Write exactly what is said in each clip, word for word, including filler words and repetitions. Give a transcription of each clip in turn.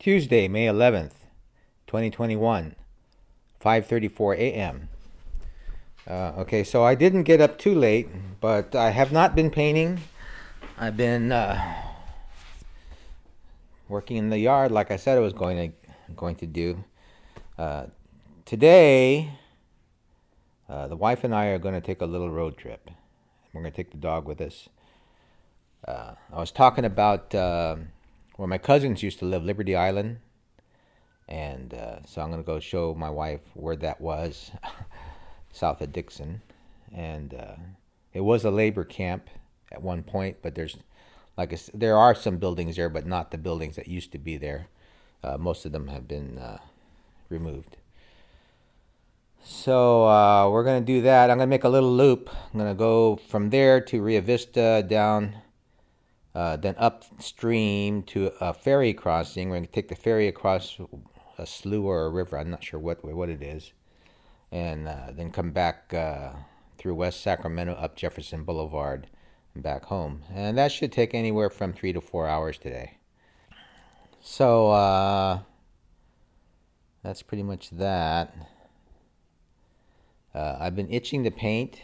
Tuesday, May eleventh, twenty twenty-one, five thirty-four a.m. Uh, okay, so I didn't get up too late, but I have not been painting. I've been uh, working in the yard like I said I was going to going to do. Uh, today, uh, the wife and I are going to take a little road trip. We're going to take the dog with us. Uh, I was talking about uh, where my cousins used to live, Liberty Island, and uh, so I'm going to go show my wife where that was, south of Dixon, and uh, it was a labor camp at one point, but there's like a, there are some buildings there, but not the buildings that used to be there. Uh, most of them have been uh, removed. So uh, we're going to do that. I'm going to make a little loop. I'm going to go from there to Rio Vista, down, uh, then upstream to a ferry crossing. We're going to take the ferry across a slough or a river. I'm not sure what what it is. And uh, then come back uh, through West Sacramento, up Jefferson Boulevard, and back home. And that should take anywhere from three to four hours today. So uh, that's pretty much that. Uh, I've been itching to paint.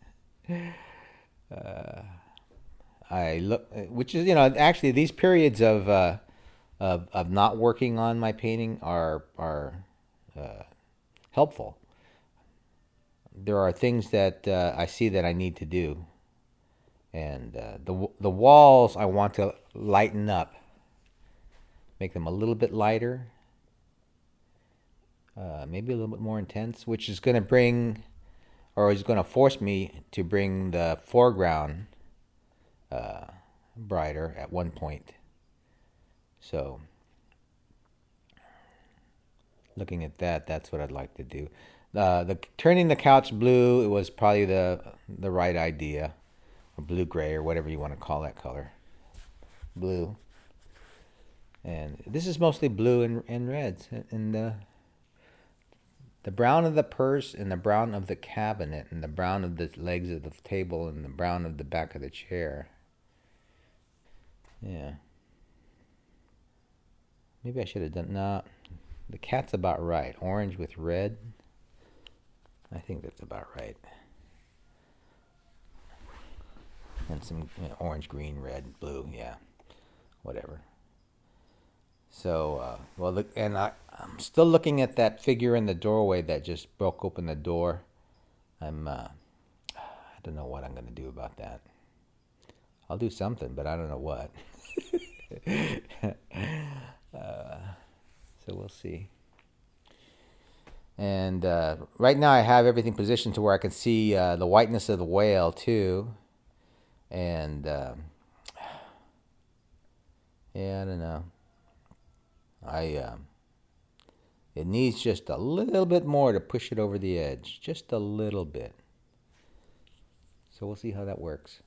uh, I look, which is you know actually these periods of uh, of of not working on my painting are are uh, helpful. There are things that uh, I see that I need to do, and uh, the the walls I want to lighten up, make them a little bit lighter. Uh, maybe a little bit more intense, which is going to bring, or is going to force me to bring the foreground uh, brighter at one point. So, looking at that, that's what I'd like to do. Uh, the turning the couch blue, it was probably the the right idea, or blue gray, or whatever you want to call that color, blue. And this is mostly blue and and reds, and uh, the brown of the purse, and the brown of the cabinet, and the brown of the legs of the table, and the brown of the back of the chair. Yeah. Maybe I should have done... No, the cat's about right. Orange with red. I think that's about right. And some you know, orange, green, red, blue. Yeah. Whatever. So, uh, well, look, and I, I'm still looking at that figure in the doorway that just broke open the door. I'm, uh, I don't know what I'm going to do about that. I'll do something, but I don't know what. uh, so we'll see. And uh, right now I have everything positioned to where I can see uh, the whiteness of the whale, too. And, uh, yeah, I don't know. I um, it needs just a little bit more to push it over the edge, just a little bit. So we'll see how that works.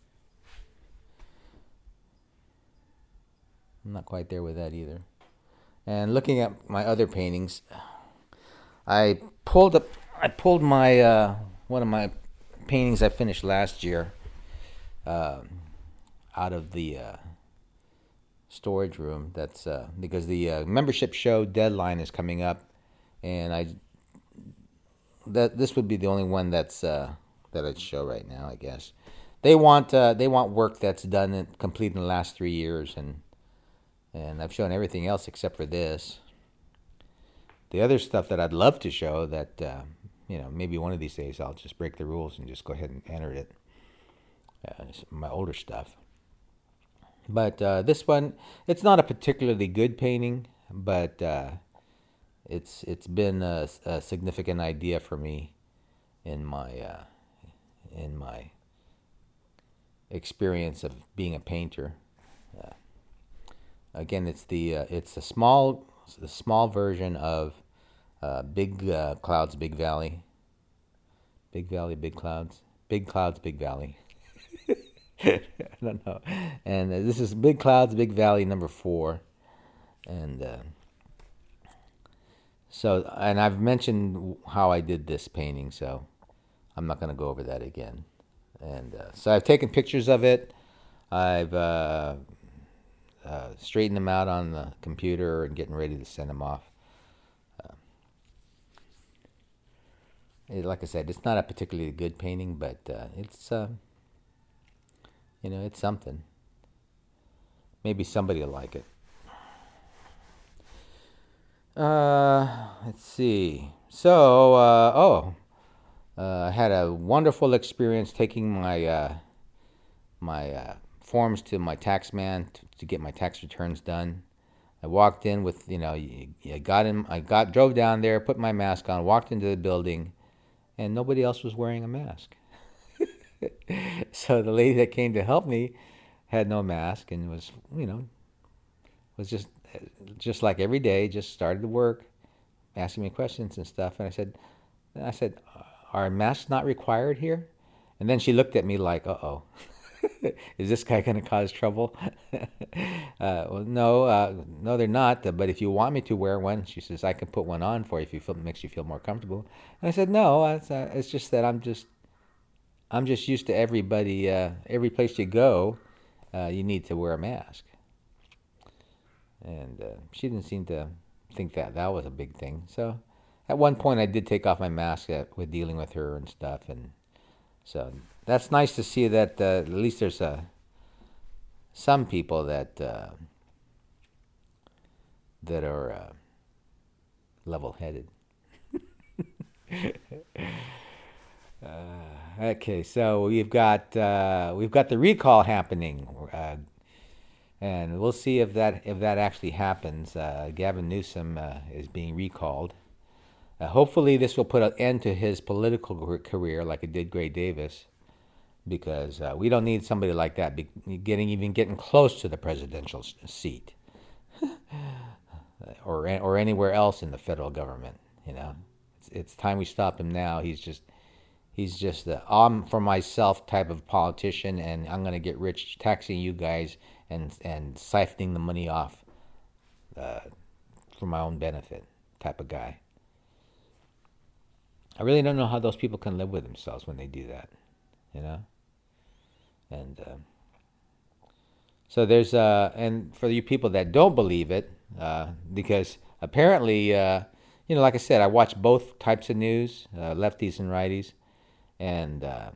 I'm not quite there with that either. And looking at my other paintings, I pulled up. I pulled my uh, one of my paintings I finished last year uh, out of the. Uh, storage room. That's uh, because the uh, membership show deadline is coming up, and I that this would be the only one that's uh, that I'd show right now. I guess they want uh, they want work that's done and complete in the last three years, and and I've shown everything else except for this. The other stuff that I'd love to show that uh, you know maybe one of these days I'll just break the rules and just go ahead and enter it. Uh, my older stuff. But uh, this one, it's not a particularly good painting, but uh, it's it's been a, a significant idea for me in my uh, in my experience of being a painter. Uh, again, it's the uh, it's a small a small version of uh, Big uh, Clouds, Big Valley. Big Valley, Big Clouds, Big Clouds, Big Valley. I don't know. And uh, this is Big Clouds, Big Valley number four. And uh, so, and I've mentioned how I did this painting, so I'm not going to go over that again. And uh, so I've taken pictures of it. I've uh, uh, straightening them out on the computer and getting ready to send them off. Uh, it, like I said, it's not a particularly good painting, but uh, it's uh, you know, it's something. Maybe somebody will like it. Uh, let's see. So, uh, oh, uh, I had a wonderful experience taking my uh, my uh, forms to my tax man to, to get my tax returns done. I walked in with, you know, I got in, I got drove down there, put my mask on, walked into the building, and nobody else was wearing a mask. So the lady that came to help me had no mask and was, you know, was just just like every day, just started to work, asking me questions and stuff. And I said, I said, are masks not required here? And then she looked at me like, uh-oh, is this guy going to cause trouble? uh, well, no, uh, no, they're not. But if you want me to wear one, she says, I can put one on for you if you feel, it makes you feel more comfortable. And I said, no, it's, uh, it's just that I'm just, I'm just used to everybody, uh, every place you go, uh, you need to wear a mask. And uh, she didn't seem to think that that was a big thing. So at one point I did take off my mask at, with dealing with her and stuff. And so that's nice to see that uh, at least there's uh, some people that uh, that are uh, level-headed. uh, okay, so we've got uh, we've got the recall happening. Uh, And we'll see if that if that actually happens. Uh, Gavin Newsom uh, is being recalled. Uh, hopefully, this will put an end to his political career, like it did Gray Davis, because uh, we don't need somebody like that be getting even getting close to the presidential seat, or or anywhere else in the federal government. You know, it's, it's time we stop him now. He's just he's just the I'm for myself type of politician, and I'm gonna get rich taxing you guys and and siphoning the money off uh, for my own benefit type of guy. I really don't know how those people can live with themselves when they do that, you know? And uh, so there's, uh, and for you people that don't believe it, uh, because apparently, uh, you know, like I said, I watch both types of news, uh, lefties and righties, and uh,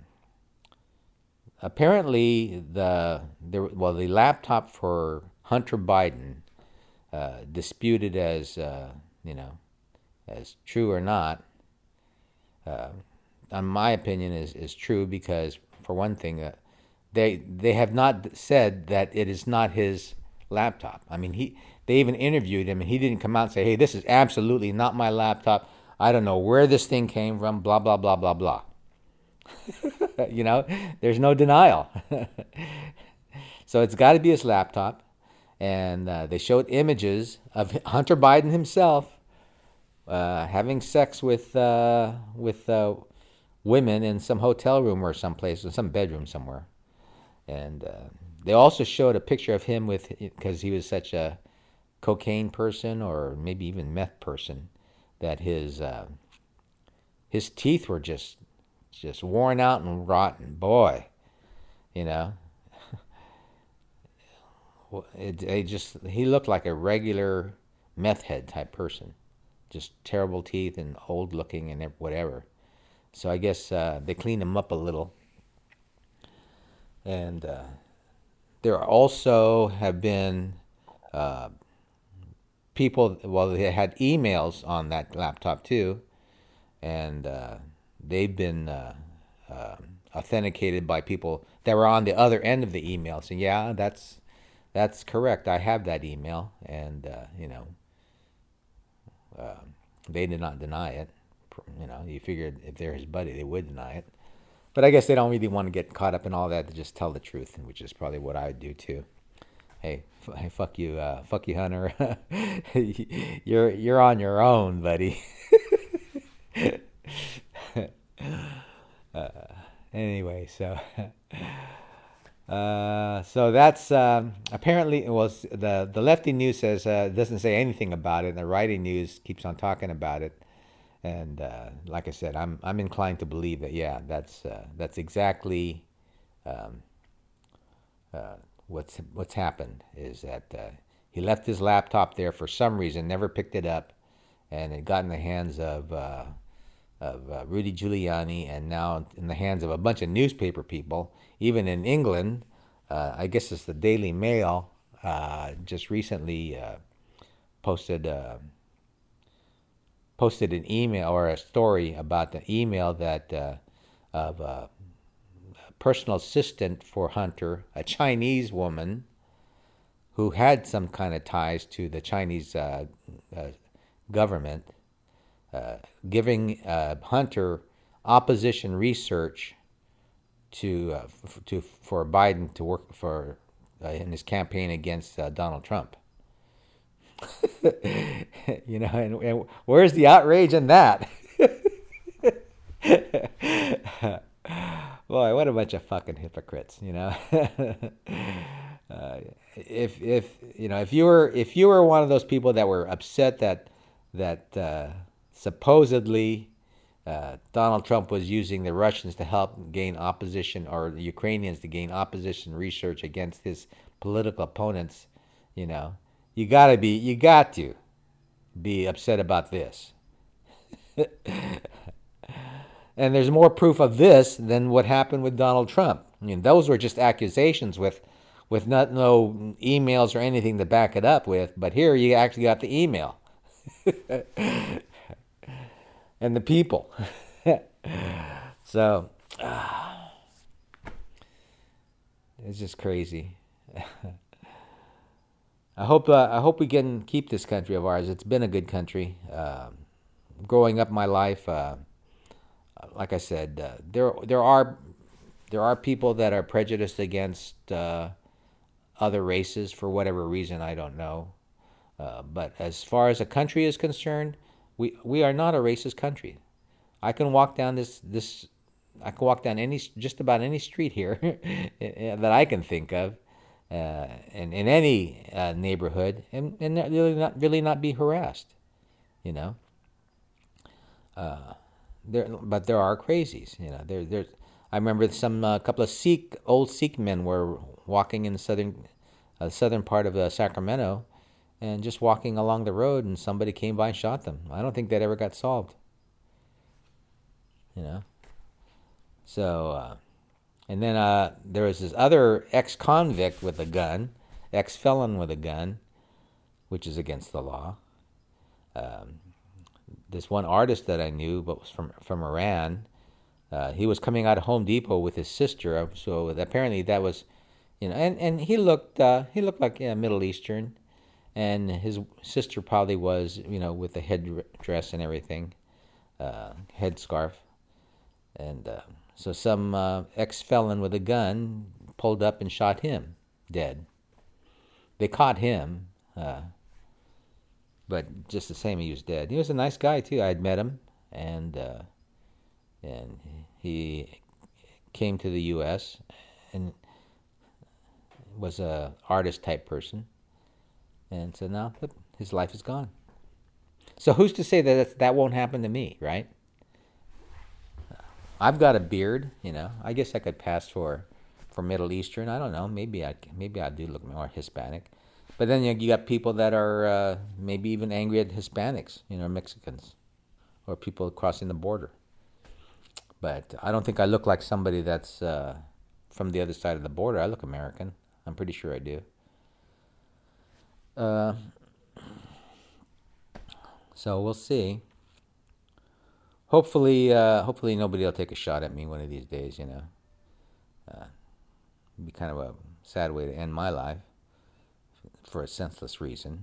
apparently, the, the well, the laptop for Hunter Biden, uh, disputed as uh, you know, as true or not, uh, in my opinion, is, is true because for one thing, uh, they they have not said that it is not his laptop. I mean, he they even interviewed him and he didn't come out and say, "Hey, this is absolutely not my laptop. I don't know where this thing came from." Blah blah blah blah blah. You know, there's no denial. So it's got to be his laptop. And uh, they showed images of Hunter Biden himself uh, having sex with uh, with uh, women in some hotel room or someplace, in some bedroom somewhere. And uh, they also showed a picture of him with, because he was such a cocaine person or maybe even meth person, that his uh, his teeth were just just worn out and rotten. Boy, you know, it, it just he looked like a regular meth head type person, just terrible teeth and old looking and whatever. So I guess uh, they cleaned him up a little. And uh, there also have been uh, people, well, they had emails on that laptop too, and uh, they've been uh, uh, authenticated by people that were on the other end of the email saying, yeah, that's that's correct. I have that email. And, uh, you know, uh, they did not deny it. You know, you figured if they're his buddy, they would deny it. But I guess they don't really want to get caught up in all that. To just tell the truth, which is probably what I would do too. Hey, f- hey, fuck you, uh, fuck you, Hunter. you're you're on your own, buddy. uh, anyway, so uh, so that's um, apparently it was the the lefty news says uh, doesn't say anything about it, and the righty news keeps on talking about it. And uh, like I said, I'm I'm inclined to believe that yeah, that's uh, that's exactly um, uh, what's what's happened is that uh, he left his laptop there for some reason, never picked it up, and it got in the hands of uh, of uh, Rudy Giuliani, and now in the hands of a bunch of newspaper people, even in England. Uh, I guess it's the Daily Mail. Uh, just recently uh, posted uh, posted an email or a story about the email that uh, of a personal assistant for Hunter, a Chinese woman who had some kind of ties to the Chinese uh, uh, government, uh, giving uh, Hunter opposition research to uh, f- to for Biden to work for uh, in his campaign against uh, Donald Trump. You know, and, and where's the outrage in that? Boy, what a bunch of fucking hypocrites, you know. uh, if if you know if you were if you were one of those people that were upset that that uh, supposedly uh, Donald Trump was using the Russians to help gain opposition, or the Ukrainians to gain opposition research against his political opponents, you know, you gotta be you got to be upset about this. And there's more proof of this than what happened with Donald Trump. I mean, those were just accusations with, with not no emails or anything to back it up with. But here you actually got the email and the people. So uh, it's just crazy. I hope uh, I hope we can keep this country of ours. It's been a good country. Uh, growing up my life. Uh, Like I said, uh, there there are there are people that are prejudiced against uh, other races for whatever reason, I don't know. Uh, but as far as a country is concerned, we we are not a racist country. I can walk down this this I can walk down any just about any street here that I can think of, uh, in in any uh, neighborhood, and and really not really not be harassed, you know. Uh, There, but there are crazies, you know. There, there. I remember some uh, couple of Sikh, old Sikh men were walking in the southern, uh, southern part of uh, Sacramento, and just walking along the road, and somebody came by and shot them. I don't think that ever got solved. You know. So, uh, and then uh, there was this other ex-convict with a gun, ex-felon with a gun, which is against the law. Um, This one artist that I knew, but was from from Iran, uh, he was coming out of Home Depot with his sister. So apparently that was, you know, and, and he looked uh, he looked like yeah, Middle Eastern, and his sister probably was, you know, with the headdress and everything, uh, headscarf, and uh, so some uh, ex felon with a gun pulled up and shot him dead. They caught him. Uh, But just the same, he was dead. He was a nice guy too. I had met him, and uh, and he came to the U S and was a artist type person, and so now his life is gone. So who's to say that that's, that won't happen to me, right? I've got a beard, you know. I guess I could pass for for Middle Eastern. I don't know. Maybe I maybe I do look more Hispanic. But then you, you got people that are uh, maybe even angry at Hispanics, you know, Mexicans, or people crossing the border. But I don't think I look like somebody that's uh, from the other side of the border. I look American. I'm pretty sure I do. Uh, so we'll see. Hopefully, uh, hopefully nobody will take a shot at me one of these days. You know, uh, it'd be kind of a sad way to end my life, for a senseless reason.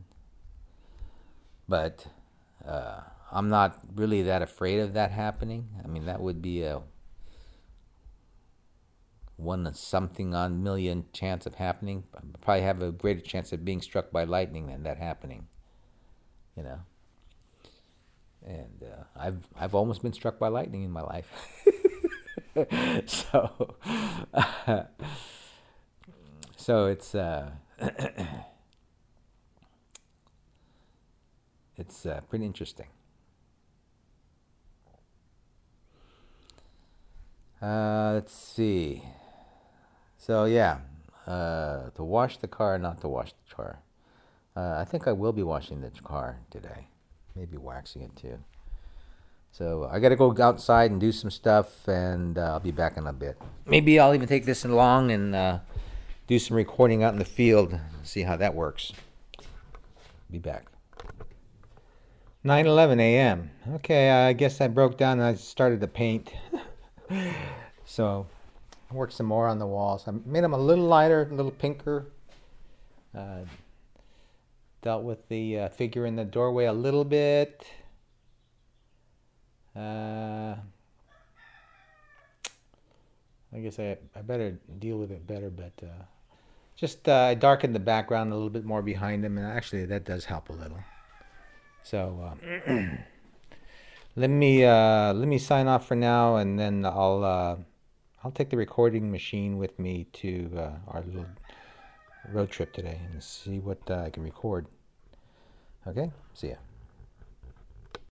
But uh, I'm not really that afraid of that happening. I mean, that would be a one something on million chance of happening. I'd probably have a greater chance of being struck by lightning than that happening. You know. And uh, I've I've almost been struck by lightning in my life. so uh, so it's. Uh, It's uh, pretty interesting. Uh, let's see. So yeah, uh, to wash the car, not to wash the car. Uh, I think I will be washing the car today. Maybe waxing it too. So I got to go outside and do some stuff, and uh, I'll be back in a bit. Maybe I'll even take this along and uh, do some recording out in the field, see how that works. Be back. nine eleven a.m. Okay, I guess I broke down and I started to paint. So I worked some more on the walls. I made them a little lighter, a little pinker. Uh, dealt with the uh, figure in the doorway a little bit. Uh, I guess I, I better deal with it better, but uh, just uh, I darkened the background a little bit more behind him, and actually that does help a little. So um, let me uh, let me sign off for now, and then I'll uh, I'll take the recording machine with me to uh, our little road trip today and see what uh, I can record. Okay, see ya.